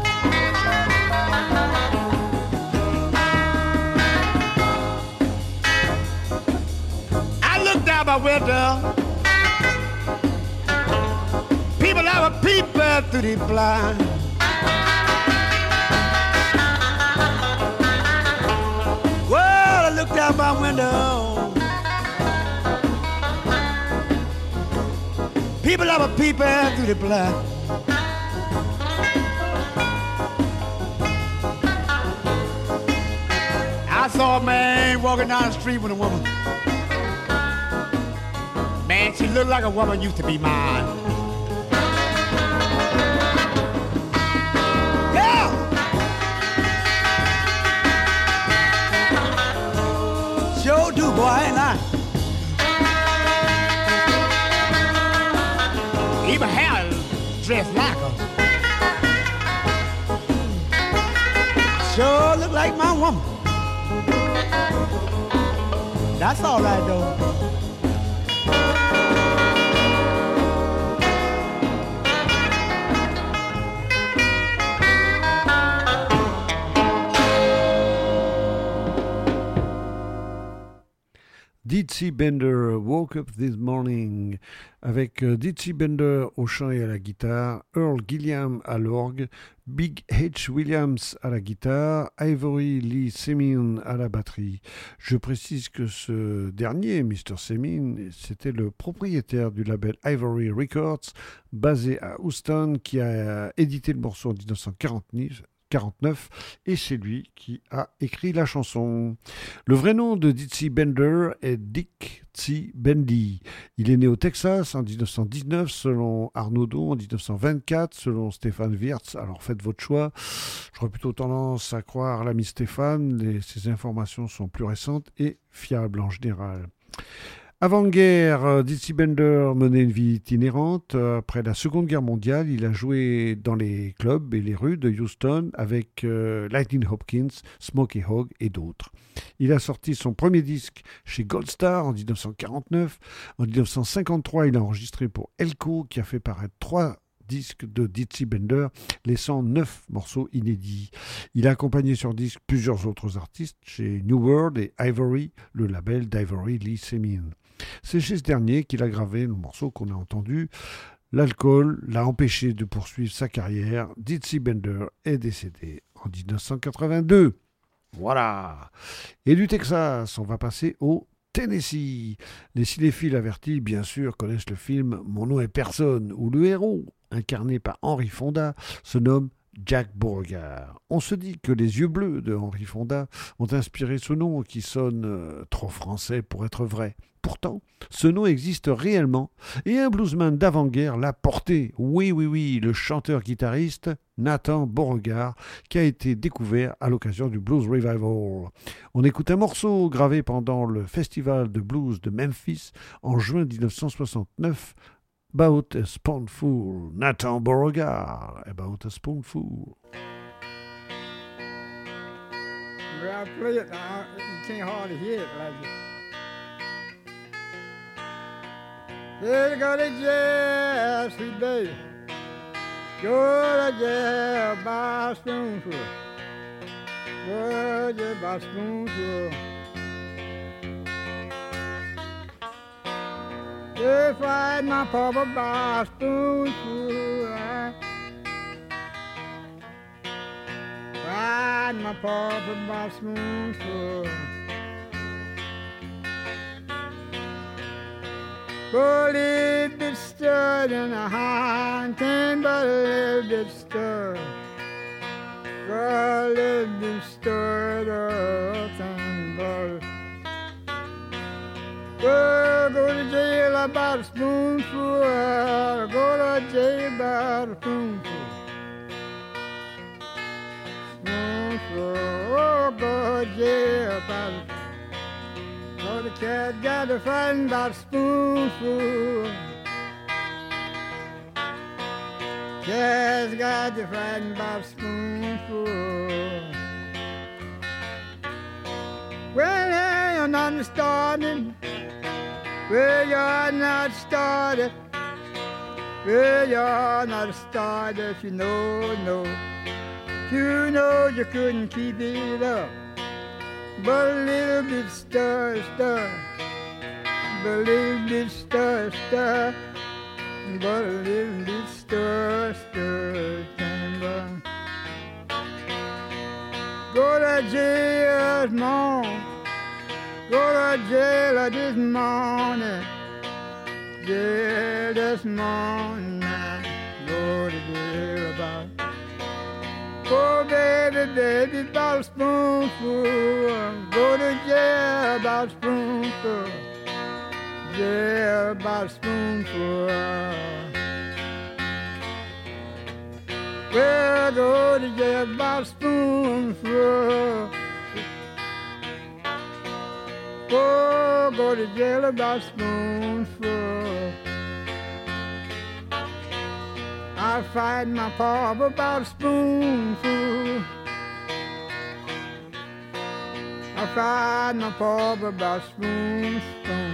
H: I looked out my window. People that were peeping through the blind. Well, I looked out my window. People that were peeping through the blind. I saw a man walking down the street with a woman. Man, she looked like a woman used to be mine. Yeah! Sure do, boy, ain't I? Even hair dressed like her. Sure look like my woman. That's all right, though.
A: Ditsy Bender, Woke Up This Morning, avec Ditsy Bender au chant et à la guitare, Earl Gilliam à l'orgue, Big H. Williams à la guitare, Ivory Lee Semin à la batterie. Je précise que ce dernier, mister Semin, c'était le propriétaire du label Ivory Records, basé à Houston, qui a édité le morceau en dix-neuf cent quarante-neuf. quarante-neuf, et c'est lui qui a écrit la chanson. Le vrai nom de Ditsy Bender est Dick Tsy Bendy. Il est né au Texas en dix-neuf cent dix-neuf selon Arnaudot, en dix-neuf cent vingt-quatre selon Stéphane Wirtz. Alors faites votre choix. J'aurais plutôt tendance à croire l'ami Stéphane. Les, ces informations sont plus récentes et fiables en général. Avant-guerre, Ditsy Bender menait une vie itinérante. Après la Seconde Guerre mondiale, il a joué dans les clubs et les rues de Houston avec euh, Lightning Hopkins, Smokey Hogg et d'autres. Il a sorti son premier disque chez Gold Star en dix-neuf cent quarante-neuf. En dix-neuf cent cinquante-trois, il a enregistré pour Elko, qui a fait paraître trois disques de Ditsy Bender, laissant neuf morceaux inédits. Il a accompagné sur disque plusieurs autres artistes chez New World et Ivory, le label d'Ivory Lee Semin. C'est chez ce dernier qu'il a gravé le morceau qu'on a entendu. L'alcool l'a empêché de poursuivre sa carrière. Ditsy Bender est décédé en dix-neuf cent quatre-vingt-deux. Voilà. Et du Texas, on va passer au Tennessee. Les cinéphiles avertis, bien sûr, connaissent le film Mon nom est personne, où le héros, incarné par Henry Fonda, se nomme Jack Beauregard. On se dit que les yeux bleus de Henry Fonda ont inspiré ce nom qui sonne euh, trop français pour être vrai. pourtant, ce nom existe réellement et un bluesman d'avant-guerre l'a porté. Oui, oui, oui, le chanteur-guitariste Nathan Beauregard, qui a été découvert à l'occasion du Blues Revival. On écoute un morceau gravé pendant le festival de blues de Memphis en juin dix-neuf cent soixante-neuf, About a Spoonful. Nathan Beauregard, About a Spoonful.
I: Well, I play it now. You can't hardly hear it like it. There you go to jail, sweet baby. Go to jail by a spoonful. Go to jail by a spoonful. They fried my papa by a spoonful. I fried my papa by a spoonful. But a little bit stirred in a hand, came but a little bit stirred. A little bit stirred up and but well, go to jail about a spoonful. Go to jail about a spoonful. Spoonful. Oh, go to jail about a oh, the cat got a frightened about a spoonful. Cat's got the frightened about a spoonful. Well, hey, you're not started. Well, you're not started. Well, you're not started. You know, no. You know you couldn't keep it up. But a little bit stir, stir. But a little bit stir, stir. But a little bit stir, stir. Timber. Go to jail this morning. Go to jail this morning. Jail this morning. Go to jail about. Oh, baby, baby, about a spoonful. Go to jail about a spoonful. Jail about a spoonful. Well, go to jail about a spoonful. Oh, go to jail about a spoonful. I fight my pop about a spoonful. I fight my pop about a spoonful.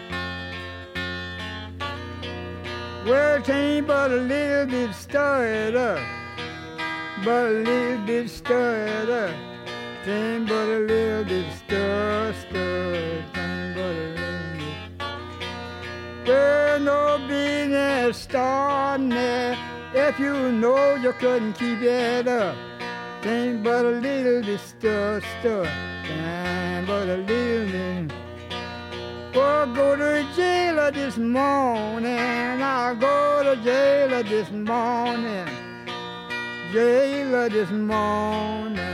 I: Well, it ain't but a little bit stirred up, but a little bit stirred up. It ain't but a little bit stirred, stirred. It ain't but a little bit. Well, no business starting there. If you know you couldn't keep it up, ain't but a little bit stir, stir, ain't but a little bit. Well, go to jail this morning, I'll go to jail this morning, jail this morning.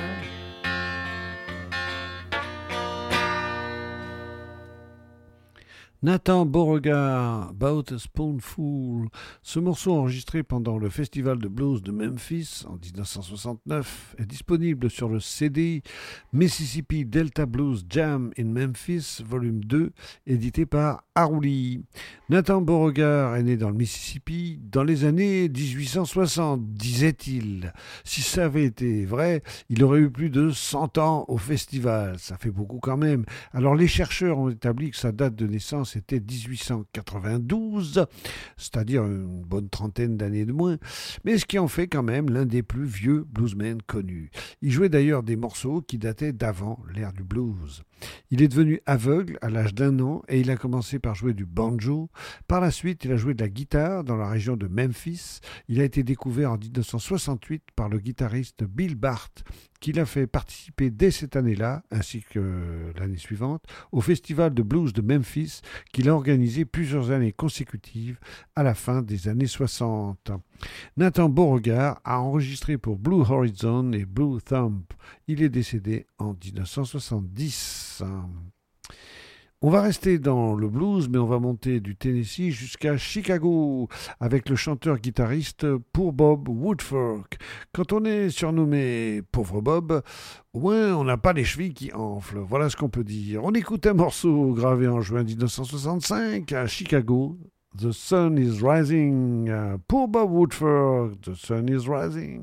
A: Nathan Beauregard, About a Spoonful. Ce morceau enregistré pendant le festival de blues de Memphis en dix-neuf cent soixante-neuf est disponible sur le C D Mississippi Delta Blues Jam in Memphis, volume deux, édité par Aruli. Nathan Beauregard est né dans le Mississippi dans les années dix-huit cent soixante, disait-il. Si ça avait été vrai, il aurait eu plus de cent ans au festival. Ça fait beaucoup quand même. Alors les chercheurs ont établi que sa date de naissance était dix-huit cent quatre-vingt-douze, c'est-à-dire une bonne trentaine d'années de moins, mais ce qui en fait quand même l'un des plus vieux bluesmen connus. Il jouait d'ailleurs des morceaux qui dataient d'avant l'ère du blues. Il est devenu aveugle à l'âge d'un an et il a commencé par jouer du banjo. Par la suite, il a joué de la guitare dans la région de Memphis. Il a été découvert en dix-neuf cent soixante-huit par le guitariste Bill Bart, qui l'a fait participer dès cette année-là, ainsi que l'année suivante, au Festival de blues de Memphis, qu'il a organisé plusieurs années consécutives à la fin des années soixante. Nathan Beauregard a enregistré pour Blue Horizon et Blue Thumb. Il est décédé en dix-neuf cent soixante-dix. On va rester dans le blues, mais on va monter du Tennessee jusqu'à Chicago avec le chanteur-guitariste Poor Bob Woodfork. Quand on est surnommé Pauvre Bob, au moins on n'a pas les chevilles qui enflent. Voilà ce qu'on peut dire. On écoute un morceau gravé en juin dix-neuf cent soixante-cinq à Chicago. The Sun is Rising. Poor Bob Woodfork, The Sun is Rising.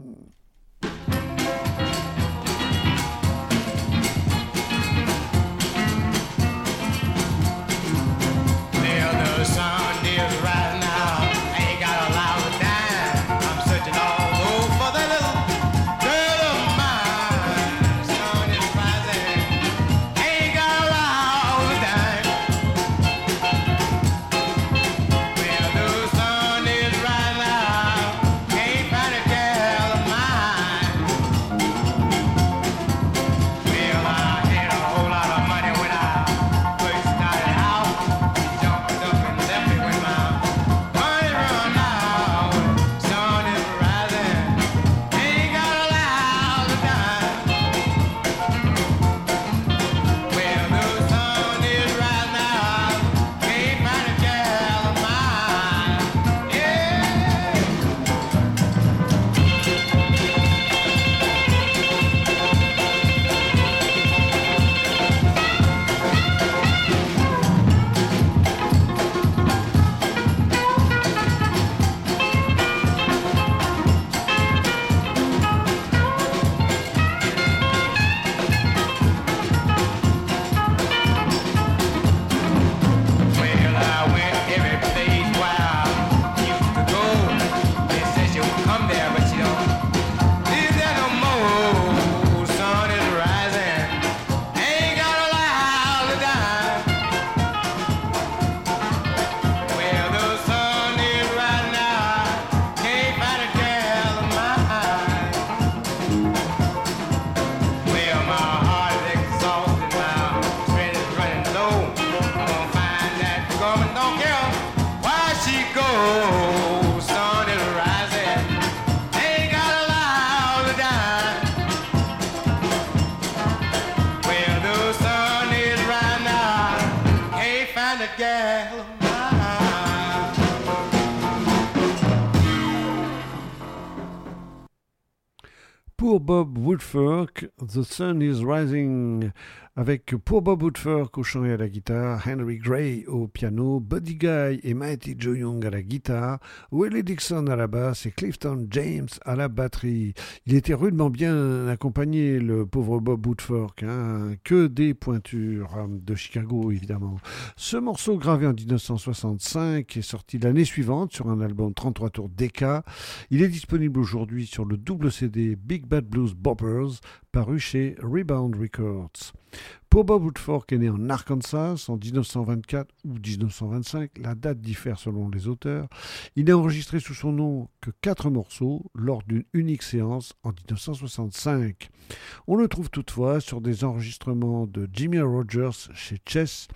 A: Poor Bob Woodfork, The Sun is Rising, avec Poor Bob Woodfork au chant et à la guitare, Henry Gray au piano, Buddy Guy et Mighty Joe Young à la guitare, Willie Dixon à la basse et Clifton James à la batterie. Il était rudement bien accompagné, le pauvre Bob Woodfork, hein, que des pointures de Chicago évidemment. Ce morceau gravé en dix-neuf cent soixante-cinq est sorti l'année suivante sur un album trente-trois tours Decca. Il est disponible aujourd'hui sur le double C D Big Bad Blues Boppers, paru chez Rebound Records. Poor Bob Woodfork est né en Arkansas en dix-neuf cent vingt-quatre ou dix-neuf cent vingt-cinq, la date diffère selon les auteurs. Il n'a enregistré sous son nom que quatre morceaux lors d'une unique séance en dix-neuf cent soixante-cinq. On le trouve toutefois sur des enregistrements de Jimmy Rogers chez Chess,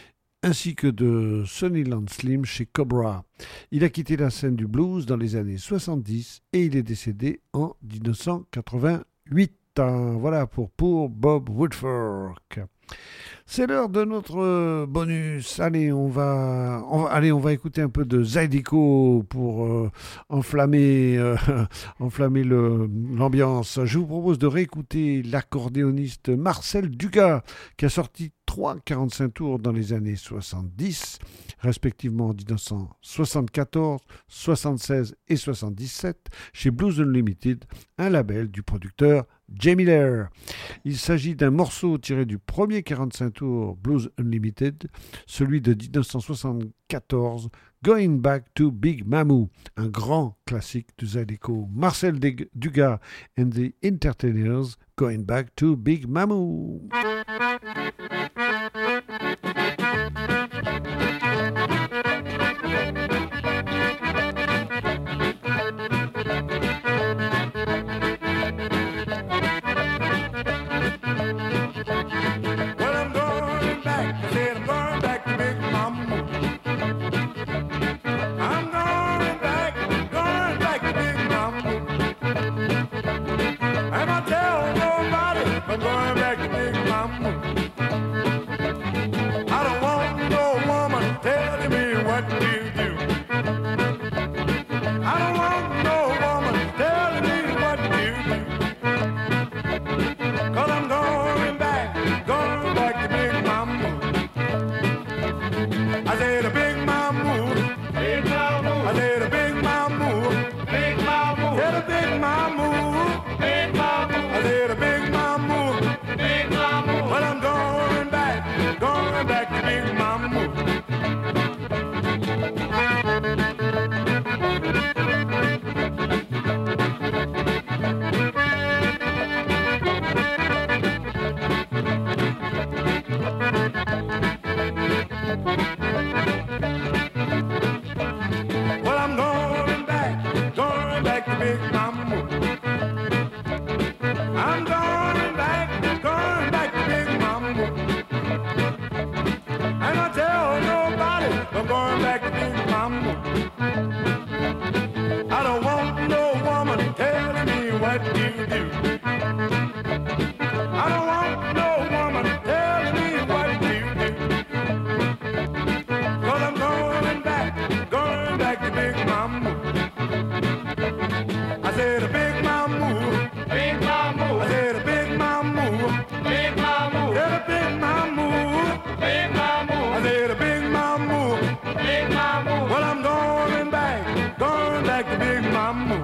A: ainsi que de Sunnyland Slim chez Cobra. Il a quitté la scène du blues dans les années soixante-dix et il est décédé en dix-neuf cent quatre-vingt-huit. Voilà pour Poor Bob Woodfork. C'est l'heure de notre bonus. Allez, on va, on va, allez, on va écouter un peu de Zydeco pour euh, enflammer, euh, enflammer le, l'ambiance. Je vous propose de réécouter l'accordéoniste Marcel Dugas, qui a sorti trois quarante-cinq tours dans les années soixante-dix, respectivement en dix-neuf cent soixante-quatorze, soixante-seize et soixante-dix-sept, chez Blues Unlimited, un label du producteur Jay Miller. Il s'agit d'un morceau tiré du premier quarante-cinq tours Blues Unlimited, celui de dix-neuf cent soixante-quatorze, Going Back to Big Mamou, un grand classique du Zydeco. Marcel Dugas and the Entertainers, Going Back to Big Mamou.
J: I'm going back to Big Mama.
D: I don't want no woman telling me what to do. Cause I'm going back, going back to Big Mama. I said a Big Mama, Big Mama. I said a Big Mama, Big Mama. Said a Big Mama, Big Mama. I said a Big Mama, Big Mama. Well, I'm going back, going back to Big Mama. Well, I'm going back, going back to Big Mama. I'm going back, going back to Big Mama. And I tell nobody I'm going back to Big Mama. I don't want no woman telling me what to do. I don't want no woman telling me what to do. Cause I'm going back, going back to Big Mama. I said a Big Mama, Big Mama. I said a Big Mama, Big Mama. Said a Big Mama, Big Mama. I said a Big Mama, Big Mama. Well, I'm going back, going back to Big Mama.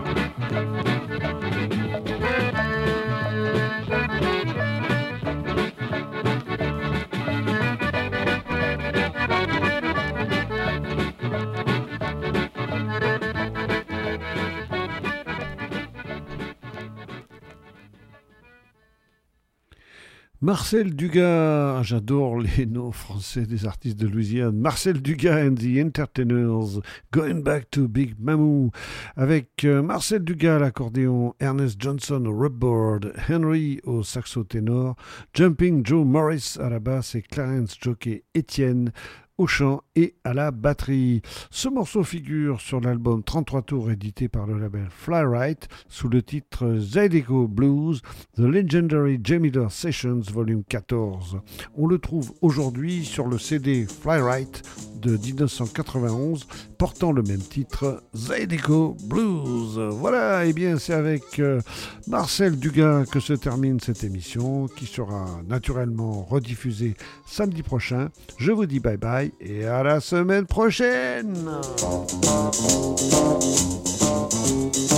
A: Marcel Dugas, j'adore les noms français des artistes de Louisiane. Marcel Dugas and the Entertainers, Going Back to Big Mamou, avec euh, Marcel Dugas à l'accordéon, Ernest Johnson au rubboard, Henry au saxo ténor, Jumping Joe Morris à la basse et Clarence Jockey Etienne au chant et à la batterie. Ce morceau figure sur l'album trente-trois tours édité par le label Fly-Right sous le titre Zydeco Blues, The Legendary J. Miller Sessions Volume quatorze. On le trouve aujourd'hui sur le C D Fly-Right de dix-neuf cent quatre-vingt-onze portant le même titre, Zydeco Blues. Voilà, et bien c'est avec euh, Marcel Dugas que se termine cette émission qui sera naturellement rediffusée samedi prochain. Je vous dis bye bye et à la semaine prochaine.